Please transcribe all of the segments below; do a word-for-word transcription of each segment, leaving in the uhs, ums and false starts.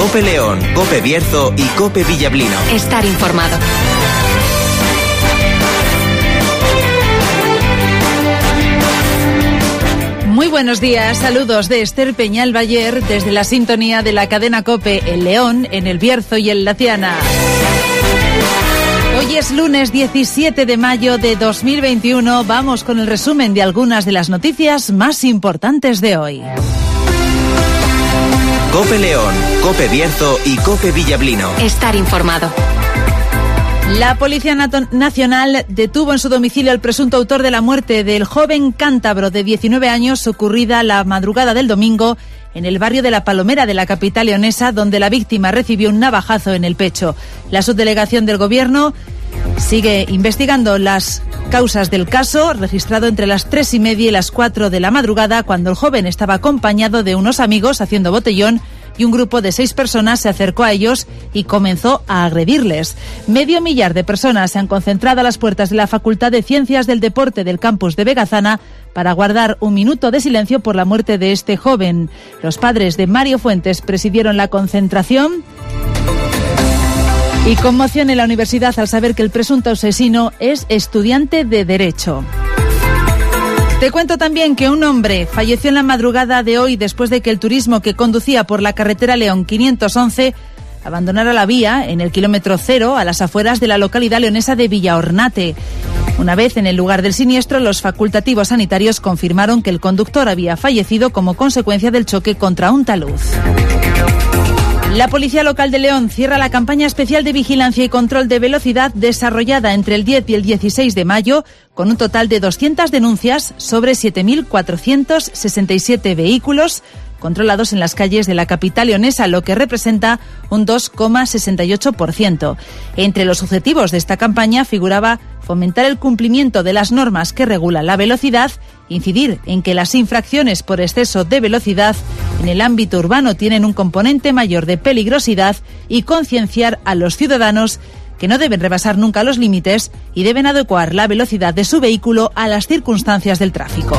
COPE León, COPE Bierzo y COPE Villablino. Estar informado. Muy buenos días, saludos de Esther Peñalbayer desde la sintonía de la cadena COPE en León, en El Bierzo y en Laciana. Hoy es lunes diecisiete de mayo de dos mil veintiuno. Vamos con el resumen de algunas de las noticias más importantes de hoy. COPE León, COPE Bierzo y COPE Villablino. Estar informado. La Policía Nacional detuvo en su domicilio al presunto autor de la muerte del joven cántabro de diecinueve años ocurrida la madrugada del domingo en el barrio de La Palomera de la capital leonesa, donde la víctima recibió un navajazo en el pecho. La subdelegación del Gobierno sigue investigando las causas del caso, registrado entre las tres y media y las cuatro de la madrugada, cuando el joven estaba acompañado de unos amigos haciendo botellón y un grupo de seis personas se acercó a ellos y comenzó a agredirles. Medio millar de personas se han concentrado a las puertas de la Facultad de Ciencias del Deporte del campus de Vegazana para guardar un minuto de silencio por la muerte de este joven. Los padres de Mario Fuentes presidieron la concentración. Y conmoción en la universidad al saber que el presunto asesino es estudiante de Derecho. Te cuento también que un hombre falleció en la madrugada de hoy después de que el turismo que conducía por la carretera León quinientos once abandonara la vía en el kilómetro cero a las afueras de la localidad leonesa de Villaornate. Una vez en el lugar del siniestro, los facultativos sanitarios confirmaron que el conductor había fallecido como consecuencia del choque contra un talud. La Policía Local de León cierra la campaña especial de vigilancia y control de velocidad desarrollada entre el diez y el dieciséis de mayo, con un total de doscientas denuncias sobre siete mil cuatrocientos sesenta y siete vehículos controlados en las calles de la capital leonesa, lo que representa un dos coma sesenta y ocho por ciento. Entre los objetivos de esta campaña figuraba fomentar el cumplimiento de las normas que regulan la velocidad, incidir en que las infracciones por exceso de velocidad en el ámbito urbano tienen un componente mayor de peligrosidad y concienciar a los ciudadanos que no deben rebasar nunca los límites y deben adecuar la velocidad de su vehículo a las circunstancias del tráfico.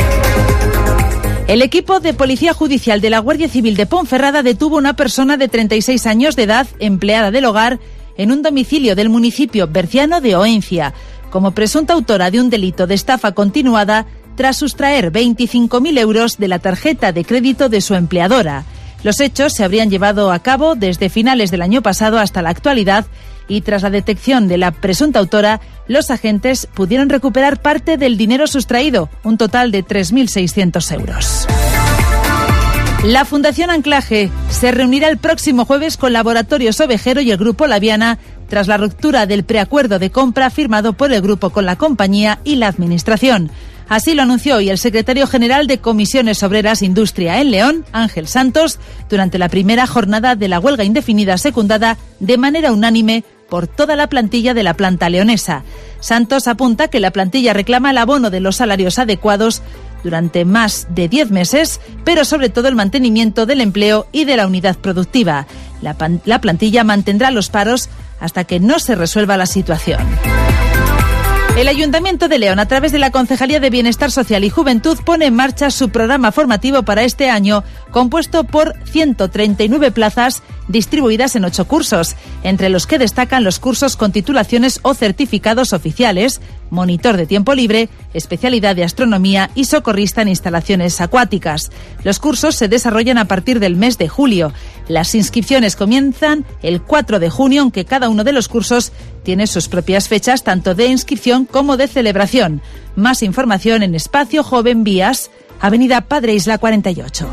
El equipo de Policía Judicial de la Guardia Civil de Ponferrada detuvo a una persona de treinta y seis años de edad, empleada del hogar, en un domicilio del municipio berciano de Oencia, como presunta autora de un delito de estafa continuada tras sustraer veinticinco mil euros de la tarjeta de crédito de su empleadora. Los hechos se habrían llevado a cabo desde finales del año pasado hasta la actualidad y tras la detección de la presunta autora, los agentes pudieron recuperar parte del dinero sustraído, un total de tres mil seiscientos euros. La Fundación Anclaje se reunirá el próximo jueves con Laboratorios Ovejero y el Grupo Laviana tras la ruptura del preacuerdo de compra firmado por el grupo con la compañía y la Administración. Así lo anunció hoy el secretario general de Comisiones Obreras Industria en León, Ángel Santos, durante la primera jornada de la huelga indefinida secundada de manera unánime por toda la plantilla de la planta leonesa. Santos apunta que la plantilla reclama el abono de los salarios adecuados durante más de diez meses, pero sobre todo el mantenimiento del empleo y de la unidad productiva. La, pan- la plantilla mantendrá los paros hasta que no se resuelva la situación. El Ayuntamiento de León, a través de la Concejalía de Bienestar Social y Juventud, pone en marcha su programa formativo para este año, compuesto por ciento treinta y nueve plazas distribuidas en ocho cursos, entre los que destacan los cursos con titulaciones o certificados oficiales, monitor de tiempo libre, especialidad de astronomía y socorrista en instalaciones acuáticas. Los cursos se desarrollan a partir del mes de julio. Las inscripciones comienzan el cuatro de junio, aunque cada uno de los cursos tiene sus propias fechas tanto de inscripción como de celebración. Más información en Espacio Joven Vías, Avenida Padre Isla cuarenta y ocho.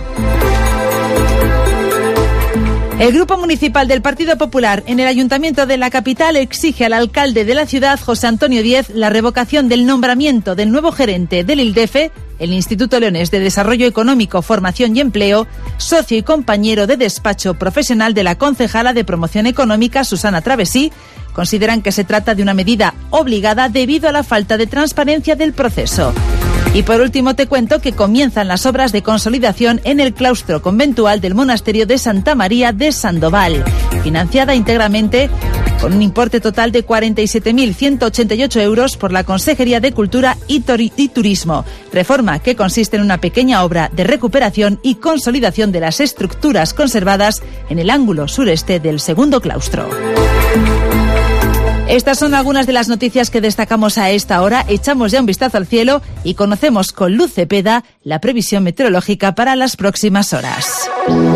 El Grupo Municipal del Partido Popular en el Ayuntamiento de la capital exige al alcalde de la ciudad, José Antonio Díez, la revocación del nombramiento del nuevo gerente del ILDEFE, el Instituto Leonés de Desarrollo Económico, Formación y Empleo, socio y compañero de despacho profesional de la concejala de Promoción Económica, Susana Travesí. Consideran que se trata de una medida obligada debido a la falta de transparencia del proceso. Y por último te cuento que comienzan las obras de consolidación en el claustro conventual del monasterio de Santa María de Sandoval, financiada íntegramente con un importe total de cuarenta y siete mil ciento ochenta y ocho euros por la Consejería de Cultura y, y Turismo. Reforma que consiste en una pequeña obra de recuperación y consolidación de las estructuras conservadas en el ángulo sureste del segundo claustro. Estas son algunas de las noticias que destacamos a esta hora. Echamos ya un vistazo al cielo y conocemos con Luz Cepeda la previsión meteorológica para las próximas horas.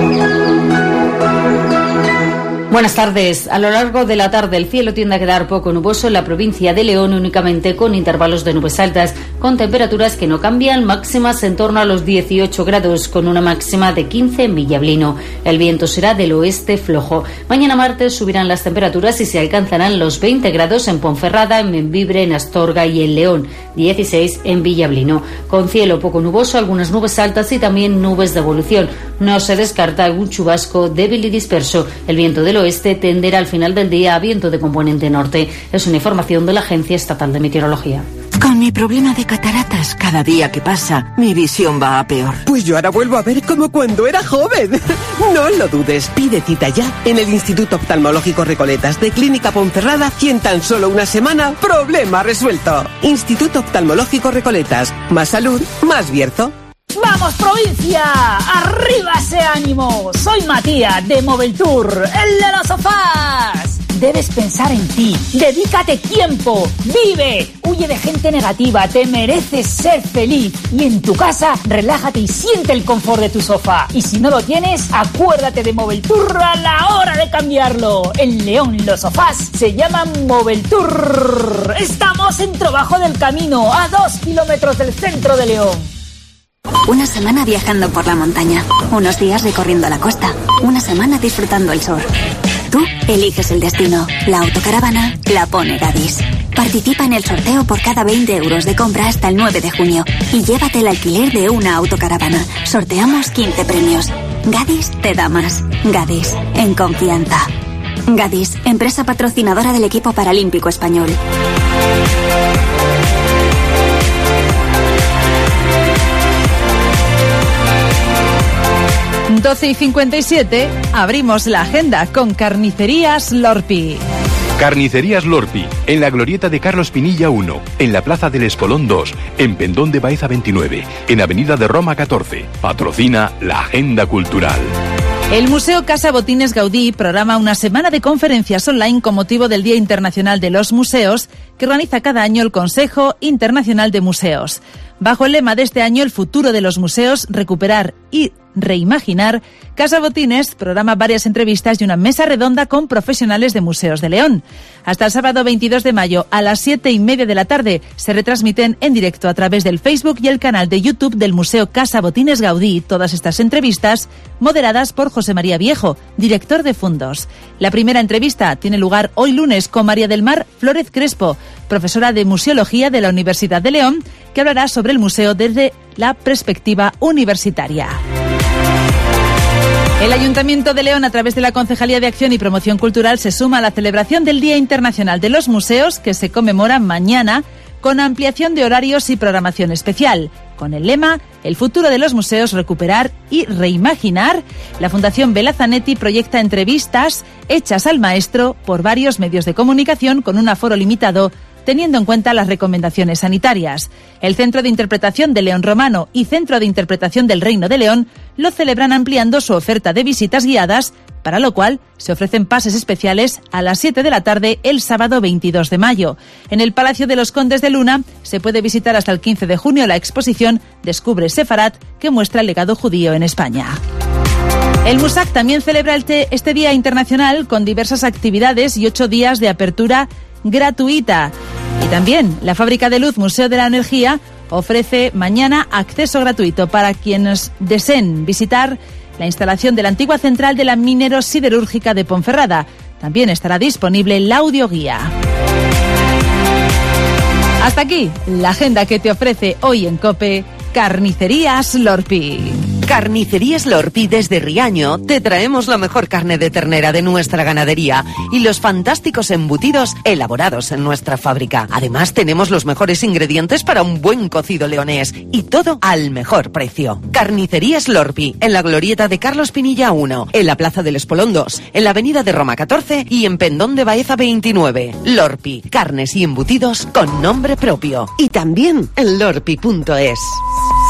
Buenas tardes. A lo largo de la tarde el cielo tiende a quedar poco nuboso en la provincia de León, únicamente con intervalos de nubes altas, con temperaturas que no cambian, máximas en torno a los dieciocho grados, con una máxima de quince en Villablino. El viento será del oeste flojo. Mañana martes subirán las temperaturas y se alcanzarán los veinte grados en Ponferrada, en Membibre, en Astorga y en León, dieciséis en Villablino. Con cielo poco nuboso, algunas nubes altas y también nubes de evolución. No se descarta algún chubasco débil y disperso. El viento del oeste tenderá al final del día a viento de componente norte. Es una información de la Agencia Estatal de Meteorología. Con mi problema de cataratas, cada día que pasa, mi visión va a peor. Pues yo ahora vuelvo a ver como cuando era joven. No lo dudes, pide cita ya en el Instituto Oftalmológico Recoletas de Clínica Ponferrada y en tan solo una semana, problema resuelto. Instituto Oftalmológico Recoletas. Más salud, más Bierzo. ¡Vamos, provincia! ¡Arriba ese ánimo! Soy Matías de Moveltour, el de los sofás. Debes pensar en ti, dedícate tiempo, vive, huye de gente negativa, te mereces ser feliz. Y en tu casa, relájate y siente el confort de tu sofá. Y si no lo tienes, acuérdate de Moveltour a la hora de cambiarlo. En León los sofás se llaman Moveltour. Estamos en Trabajo del Camino, a dos kilómetros del centro de León. Una semana viajando por la montaña, unos días recorriendo la costa, una semana disfrutando el sur. Tú eliges el destino. La autocaravana la pone Gadis. Participa en el sorteo por cada veinte euros de compra hasta el nueve de junio y llévate el alquiler de una autocaravana. Sorteamos quince premios. Gadis te da más. Gadis, en confianza. Gadis, empresa patrocinadora del equipo paralímpico español. doce y cincuenta y siete, abrimos la agenda con Carnicerías Lorpi. Carnicerías Lorpi, en la glorieta de Carlos Pinilla uno, en la plaza del Espolón dos, en Pendón de Baeza veintinueve, en Avenida de Roma catorce. Patrocina la Agenda Cultural. El Museo Casa Botines Gaudí programa una semana de conferencias online con motivo del Día Internacional de los Museos, que organiza cada año el Consejo Internacional de Museos. Bajo el lema de este año, el futuro de los museos, recuperar y reimaginar, Casa Botines programa varias entrevistas y una mesa redonda con profesionales de museos de León. Hasta el sábado veintidós de mayo a las siete y media de la tarde se retransmiten en directo a través del Facebook y el canal de YouTube del Museo Casa Botines Gaudí todas estas entrevistas, moderadas por José María Viejo, director de Fundos. La primera entrevista tiene lugar hoy lunes con María del Mar Flórez Crespo, profesora de Museología de la Universidad de León, que hablará sobre el museo desde la perspectiva universitaria. El Ayuntamiento de León, a través de la Concejalía de Acción y Promoción Cultural, se suma a la celebración del Día Internacional de los Museos, que se conmemora mañana, con ampliación de horarios y programación especial. Con el lema El futuro de los museos, recuperar y reimaginar, la Fundación Bela Zanetti proyecta entrevistas hechas al maestro por varios medios de comunicación con un aforo limitado, teniendo en cuenta las recomendaciones sanitarias. El Centro de Interpretación de León Romano y Centro de Interpretación del Reino de León lo celebran ampliando su oferta de visitas guiadas, para lo cual se ofrecen pases especiales a las siete de la tarde el sábado veintidós de mayo. En el Palacio de los Condes de Luna se puede visitar hasta el quince de junio la exposición Descubre Sefarat, que muestra el legado judío en España. El MUSAC también celebra este Día Internacional con diversas actividades y ocho días de apertura gratuita. Y también la Fábrica de Luz Museo de la Energía ofrece mañana acceso gratuito para quienes deseen visitar la instalación de la antigua central de la minero-siderúrgica de Ponferrada. También estará disponible la audioguía. Hasta aquí la agenda que te ofrece hoy en COPE Carnicerías Lorpi. Carnicerías Lorpi desde Riaño te traemos la mejor carne de ternera de nuestra ganadería y los fantásticos embutidos elaborados en nuestra fábrica. Además tenemos los mejores ingredientes para un buen cocido leonés y todo al mejor precio. Carnicerías Lorpi en la glorieta de Carlos Pinilla uno, en la Plaza del Espolón dos, en la Avenida de Roma catorce y en Pendón de Baeza veintinueve. Lorpi, carnes y embutidos con nombre propio. Y también en lorpi punto es.